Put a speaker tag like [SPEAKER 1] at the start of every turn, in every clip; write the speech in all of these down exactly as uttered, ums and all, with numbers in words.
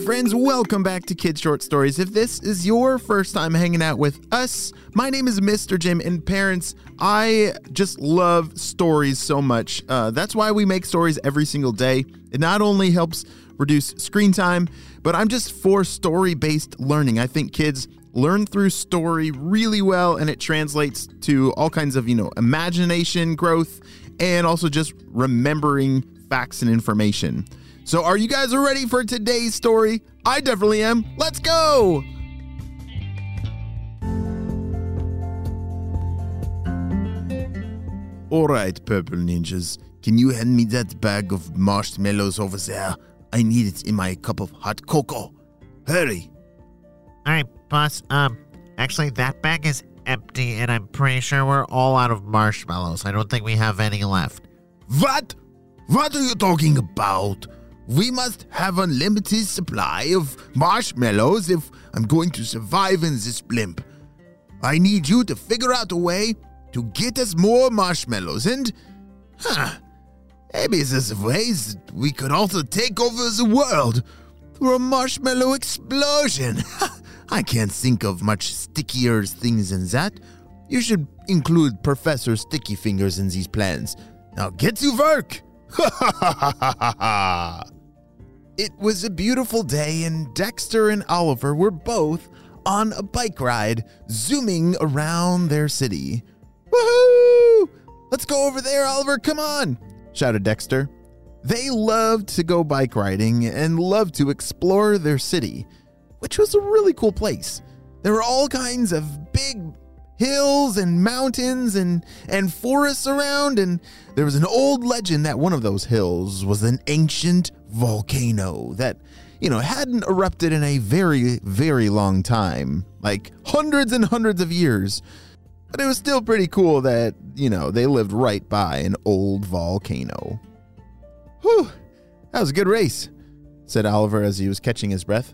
[SPEAKER 1] friends, welcome back to Kid Short Stories. If this is your first time hanging out with us, my name is Mister Jim, and parents, I just love stories so much. Uh, that's why we make stories every single day. It not only helps reduce screen time, but I'm just for story-based learning. I think kids learn through story really well, and it translates to all kinds of, you know, imagination growth, and also just remembering facts and information. So are you guys ready for today's story? I definitely am. Let's go! All right, Purple Ninjas. Can you hand me that bag of marshmallows over there? I need it in my cup of hot cocoa. Hurry.
[SPEAKER 2] All right, boss. Um, actually, that bag is empty, and I'm pretty sure we're all out of marshmallows. I don't think we have any left.
[SPEAKER 1] What? What are you talking about? We must have a limited supply of marshmallows if I'm going to survive in this blimp. I need you to figure out a way to get us more marshmallows and, huh, maybe there's ways we could also take over the world through a marshmallow explosion. I can't think of much stickier things than that. You should include Professor Sticky Fingers in these plans. Now get to work! Ha ha ha ha ha ha! It was a beautiful day, and Dexter and Oliver were both on a bike ride, zooming around their city. Woohoo! Let's go over there, Oliver, come on! Shouted Dexter. They loved to go bike riding and loved to explore their city, which was a really cool place. There were all kinds of big hills and mountains and, and forests around, and there was an old legend that one of those hills was an ancient volcano that, you know, hadn't erupted in a very, very long time, like hundreds and hundreds of years. But it was still pretty cool that, you know, they lived right by an old volcano. Whew, that was a good race, said Oliver as he was catching his breath.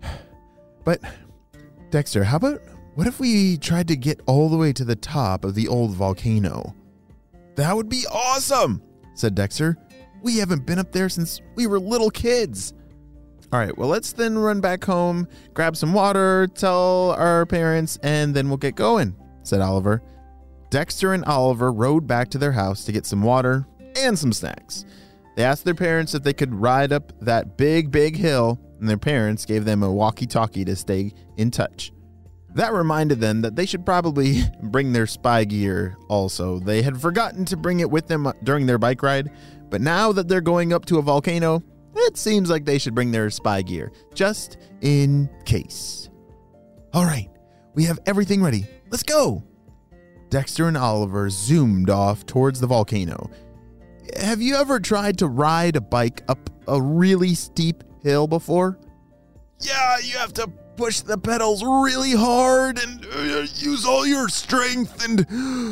[SPEAKER 1] But, Dexter, how about, what if we tried to get all the way to the top of the old volcano? That would be awesome, said Dexter. We haven't been up there since we were little kids. All right, well, let's then run back home, grab some water, tell our parents, and then we'll get going, said Oliver. Dexter and Oliver rode back to their house to get some water and some snacks. They asked their parents if they could ride up that big, big hill, and their parents gave them a walkie-talkie to stay in touch. That reminded them that they should probably bring their spy gear also. They had forgotten to bring it with them during their bike ride, but now that they're going up to a volcano, it seems like they should bring their spy gear, just in case. All right, we have everything ready. Let's go! Dexter and Oliver zoomed off towards the volcano. Have you ever tried to ride a bike up a really steep hill before? Yeah, you have to push the pedals really hard and uh, use all your strength, and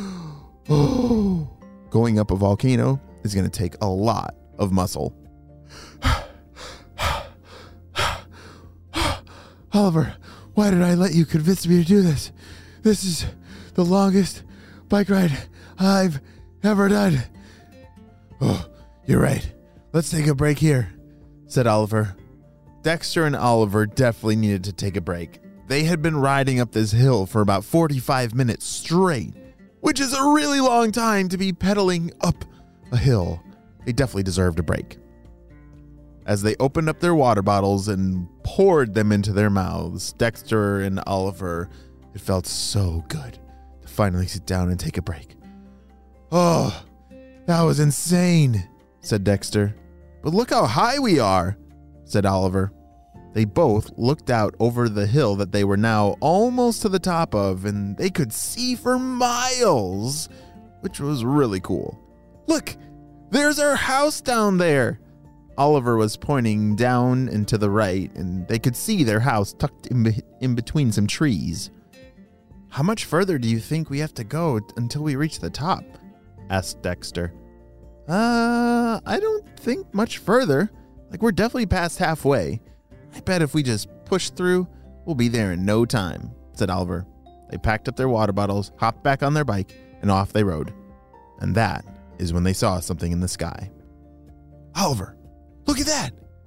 [SPEAKER 1] oh, going up a volcano is going to take a lot of muscle. Oliver, why did I let you convince me to do this? This is the longest bike ride I've ever done. Oh, you're right. Let's take a break here, said Oliver. Dexter and Oliver definitely needed to take a break. They had been riding up this hill for about forty-five minutes straight, which is a really long time to be pedaling up a hill. They definitely deserved a break. As they opened up their water bottles and poured them into their mouths, Dexter and Oliver, it felt so good to finally sit down and take a break. Oh, that was insane, said Dexter. But look how high we are, said Oliver. They both looked out over the hill that they were now almost to the top of, and they could see for miles, which was really cool. Look, there's our house down there. Oliver was pointing down and to the right, and they could see their house tucked in, be- in between some trees. How much further do you think we have to go t- until we reach the top? Asked Dexter. Uh, I don't think much further. Like, we're definitely past halfway. I bet if we just push through, we'll be there in no time, said Oliver. They packed up their water bottles, hopped back on their bike, and off they rode. And that is when they saw something in the sky. Oliver, look at that!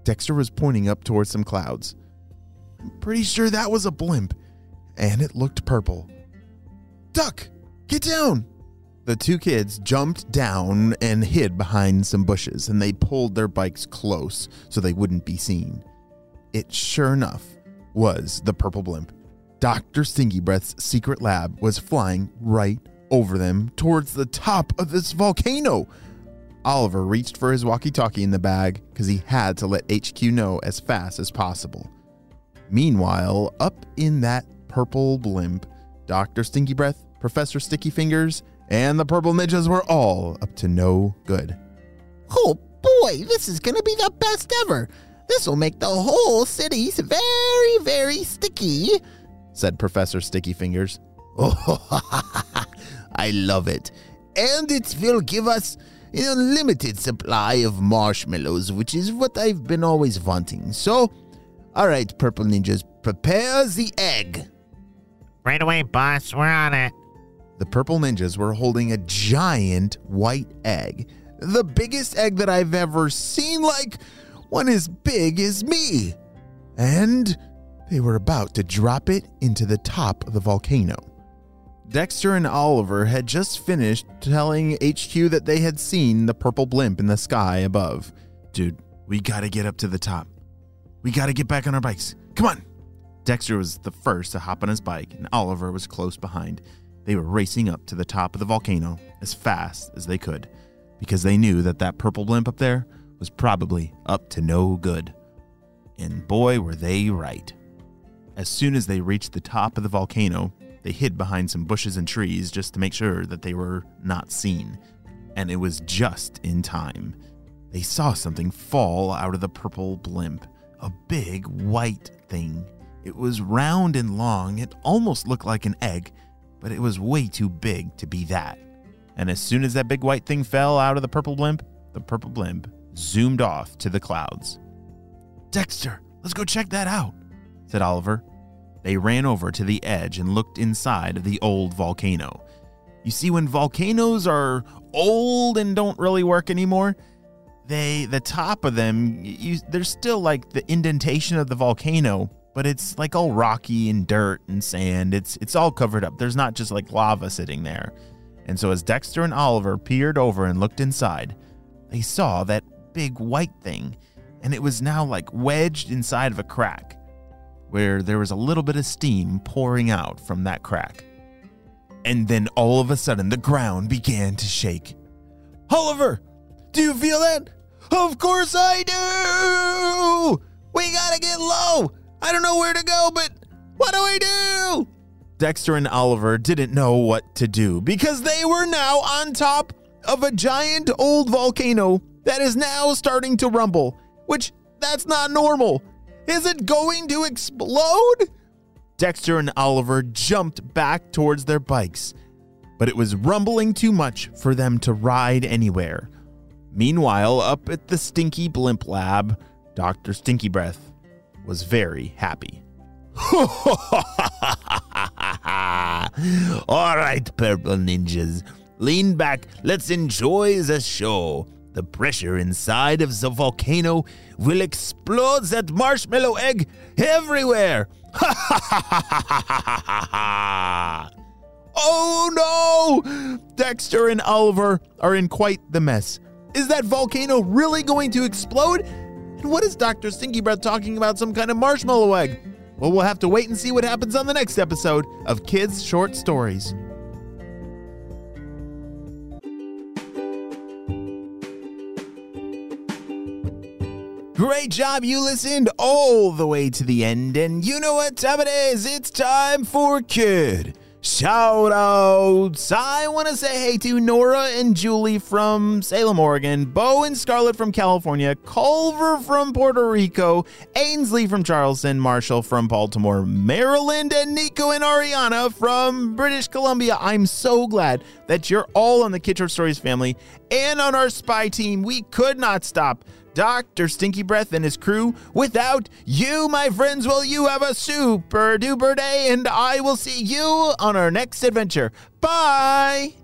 [SPEAKER 3] Dexter was pointing up towards some clouds. I'm pretty sure that was a blimp, and it looked purple. Duck, get down! The two kids jumped down and hid behind some bushes, and they pulled their bikes close so they wouldn't be seen. It sure enough was the purple blimp. Doctor Stinky Breath's secret lab was flying right over them towards the top of this volcano. Oliver reached for his walkie-talkie in the bag because he had to let H Q know as fast as possible. Meanwhile, up in that purple blimp, Doctor Stinky Breath, Professor Sticky Fingers, and the Purple Ninjas were all up to no good.
[SPEAKER 1] Oh boy, this is gonna be the best ever. This will make the whole city very, very sticky,
[SPEAKER 3] said Professor Sticky Fingers.
[SPEAKER 1] Oh, I love it. And it will give us an unlimited supply of marshmallows, which is what I've been always wanting. So, all right, Purple Ninjas, prepare the egg.
[SPEAKER 2] Right away, boss. We're on it.
[SPEAKER 3] The Purple Ninjas were holding a giant white egg. The biggest egg that I've ever seen, like one as big as me. And they were about to drop it into the top of the volcano. Dexter and Oliver had just finished telling H Q that they had seen the purple blimp in the sky above.
[SPEAKER 4] Dude, we gotta get up to the top. We gotta get back on our bikes. Come on.
[SPEAKER 3] Dexter was the first to hop on his bike, and Oliver was close behind. They were racing up to the top of the volcano as fast as they could, because they knew that that purple blimp up there was probably up to no good. And boy, were they right. As soon as they reached the top of the volcano, they hid behind some bushes and trees just to make sure that they were not seen. And it was just in time. They saw something fall out of the purple blimp, a big white thing. It was round and long. It almost looked like an egg, but it was way too big to be that. And as soon as that big white thing fell out of the purple blimp, the purple blimp zoomed off to the clouds.
[SPEAKER 4] Dexter, let's go check that out,
[SPEAKER 3] said Oliver. They ran over to the edge and looked inside of the old volcano. You see, when volcanoes are old and don't really work anymore, they, the top of them, you, there's still like the indentation of the volcano, but it's like all rocky and dirt and sand. It's it's all covered up. There's not just like lava sitting there. And so as Dexter and Oliver peered over and looked inside, they saw that big white thing, and it was now like wedged inside of a crack, where there was a little bit of steam pouring out from that crack. And then all of a sudden, the ground began to shake.
[SPEAKER 1] Oliver, do you feel that? Of course I do! We gotta get low! I don't know where to go, but what do I do?
[SPEAKER 3] Dexter and Oliver didn't know what to do because they were now on top of a giant old volcano that is now starting to rumble, which that's not normal. Is it going to explode? Dexter and Oliver jumped back towards their bikes, but it was rumbling too much for them to ride anywhere. Meanwhile, up at the Stinky Blimp Lab, Doctor Stinky Breath was very happy.
[SPEAKER 1] All right, Purple Ninjas, lean back. Let's enjoy the show. The pressure inside of the volcano will explode that marshmallow egg everywhere.
[SPEAKER 3] Oh no! Dexter and Oliver are in quite the mess. Is that volcano really going to explode? And what is Doctor Stinky Breath talking about, some kind of marshmallow egg? Well, we'll have to wait and see what happens on the next episode of Kids Short Stories. Great job, you listened all the way to the end, and you know what time it is. It's time for Kid Shout Outs. I want to say hey to Nora and Julie from Salem, Oregon, Bo and Scarlett from California, Culver from Puerto Rico, Ainsley from Charleston, Marshall from Baltimore, Maryland, and Nico and Ariana from British Columbia. I'm so glad that you're all on the Kid Short Stories family and on our spy team. We could not stop Doctor Stinky Breath and his crew without you, my friends. Well, you have a super duper day, and I will see you on our next adventure. Bye!